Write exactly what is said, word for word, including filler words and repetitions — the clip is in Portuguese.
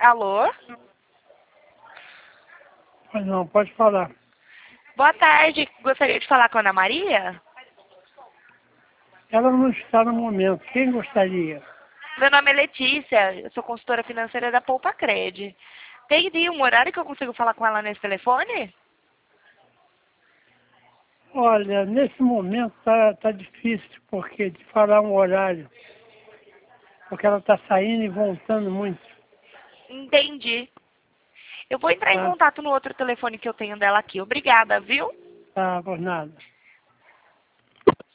Alô? Mas não, pode falar. Boa tarde. Gostaria de falar com a Ana Maria? Ela não está no momento. Quem gostaria? Meu nome é Letícia. Eu sou consultora financeira da Poupa Cred. Tem dia um horário que eu consigo falar com ela nesse telefone? Olha, nesse momento tá, tá difícil, porque de falar um horário. Porque ela está saindo e voltando muito. Entendi. Eu vou entrar em Tá? contato no outro telefone que eu tenho dela aqui. Obrigada, viu? Tá, por nada.